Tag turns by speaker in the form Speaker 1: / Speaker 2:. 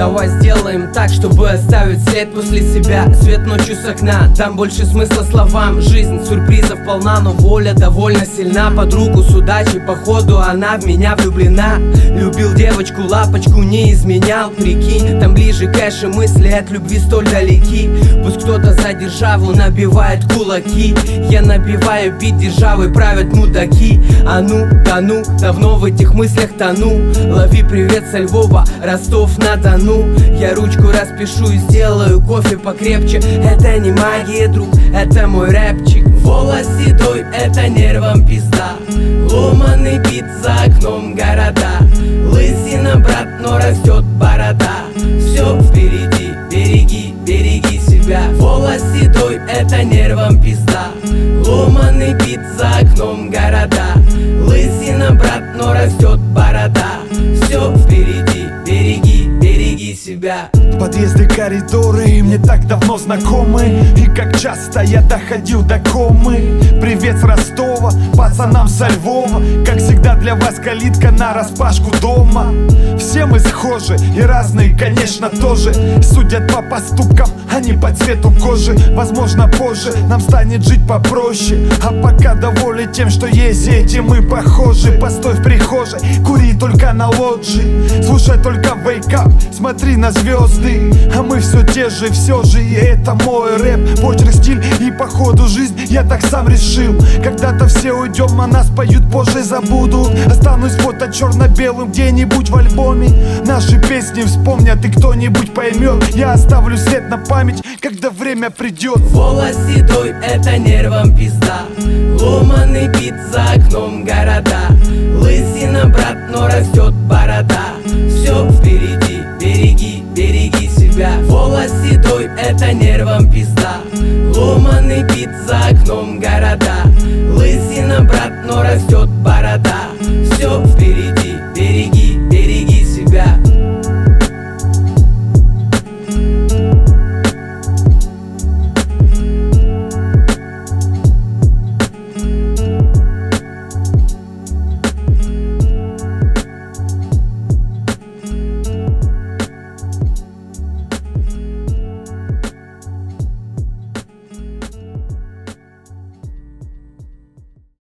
Speaker 1: Давай сделаем так, чтобы оставить след после себя. Свет ночью с окна, там больше смысла словам. Жизнь сюрпризов полна, но воля довольно сильна. Подругу с удачей, походу она в меня влюблена. Любил девочку, лапочку не изменял. Прикинь, там ближе кэш и мысли от любви столь далеки. Пусть кто-то за державу набивает кулаки, я набиваю бит, державой правят мудаки. А ну, тону, давно в этих мыслях тону. Лови привет со Львова, Ростов-на-Дону. Я ручку распишу и сделаю кофе покрепче. Это не магия, друг, это мой рэпчик. Волос седой, это нервам пизда. Ломаный бит, за окном города. Лысина, брат, но растет борода. Все впереди, береги, береги себя. Волос седой, это нервам пизда. Ломаный бит, за окном города. Лысина, брат, но растет борода. Все впереди, береги, береги себя.
Speaker 2: Подъезды, коридоры мне так давно знакомы. И как часто я доходил до комы. Привет с Ростова, пацанам со Львова. Как всегда для вас калитка нараспашку дома. Все мы схожи и разные, конечно, тоже. Судят по поступкам, а не по цвету кожи. Возможно, позже нам станет жить попроще. А пока довольны тем, что есть, этим мы похожи. Постой в прихожей, кури только на лоджии. Слушай только wake up, смотри на звезды. А мы все те же, все же, и это мой рэп. Почерк, стиль и по ходу жизнь я так сам решил. Когда-то все уйдем, а нас поют, позже забудут. Останусь фото черно-белым где-нибудь в альбоме. Наши песни вспомнят и кто-нибудь поймет. Я оставлю след на память, когда время придет.
Speaker 1: Волос седой, это нервам пизда. Ломаный бит, за окном города. Лысина, брат, но растет борода. Все впереди, береги, береги себя. Волос седой, это нервам пизда. Ломаный бит, за окном города. Лысина, брат, но растет борода.